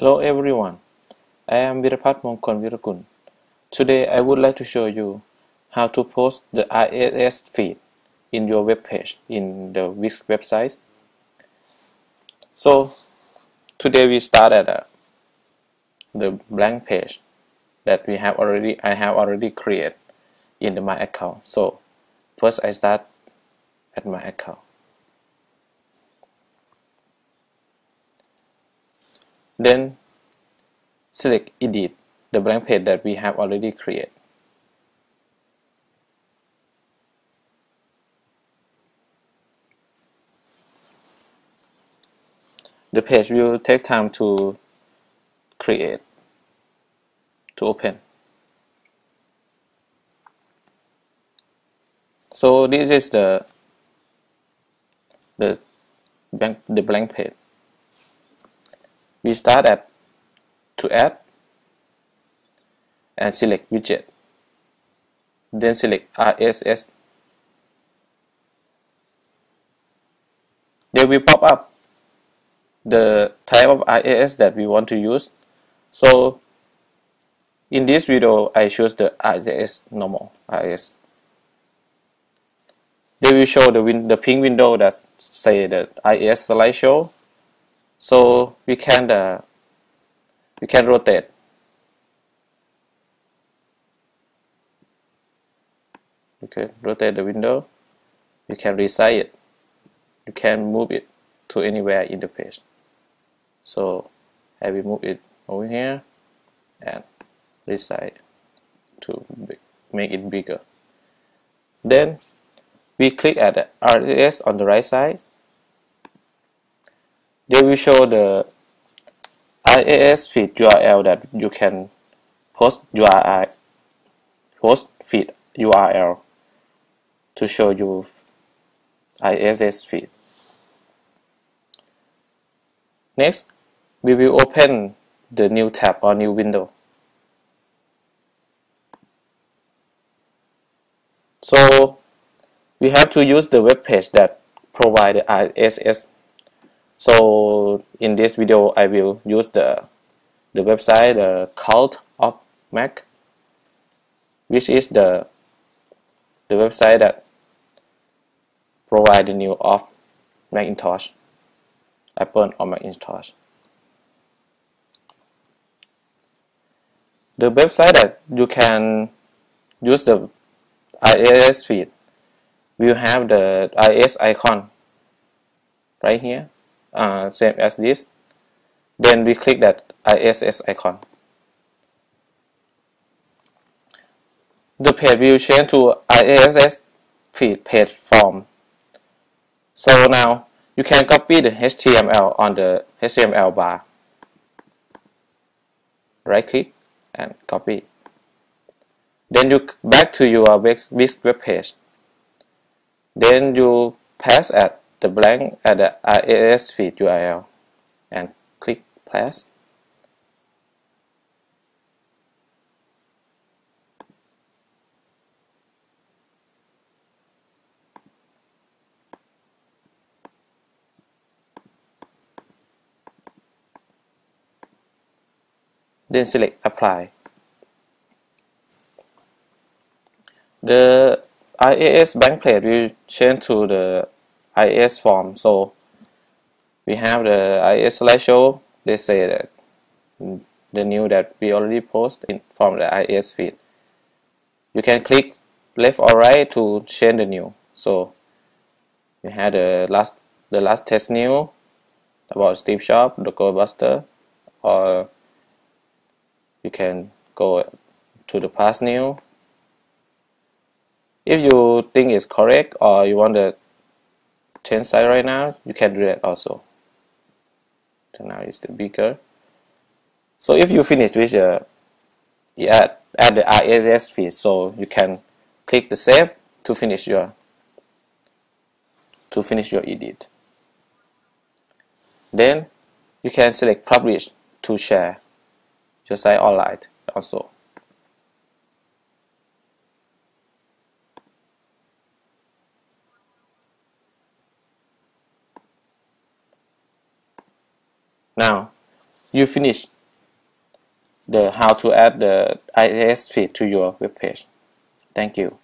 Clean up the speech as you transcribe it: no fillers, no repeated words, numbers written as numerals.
Hello everyone, I am Virapat Mongkon Virakun. Today I would like to show you how to post the RSS feed in your web page in the Wix website. So today we start at the blank page that I have already created in my account. So first I start at my account. Then select edit the blank page that we have already created. The page will take time to create, to open. So this is the blank page. We start at to add and select widget. Then select RSS. There will pop up the type of RSS that we want to use. So in this video, I choose the RSS normal RSS. They will show the pink window that say the RSS slideshow. So we can rotate. You can rotate the window. You can resize it. You can move it to anywhere in the page. So I will move it over here and resize to make it bigger. Then we click at the RSS on the right side. They will show the RSS feed URL that you can post feed URL to show you RSS feed. Next, we will open the new tab or new window. So we have to use the web page that provide the RSS. So in this video, I will use the website, the Cult of Mac, which is the website that provide the new of Macintosh, Apple or Macintosh. The website that you can use the RSS feed will have the RSS icon right here, same as this. Then we click that RSS icon. The page will change to RSS feed page form. So now you can copy the HTML on the HTML bar. Right click and copy. Then you back to your Wix web page. Then you pass at the blank at the RSS feed URL and click paste. Then select apply. The RSS blank page will change to the RSS form. So we have the RSS slideshow. They say that the new that we already post from the RSS feed. You can click left or right to change the new. So we had the last test new about Steve Jobs, the Ghostbuster, or you can go to the past new. If you think it's correct or you want to change size right now, you can do that also. So now it's the bigger. So if you finish with you add the RSS feed, so you can click the save to finish your edit. Then you can select publish to share your site online also. Now you finish the how to add the IIS feed to your web page. Thank you.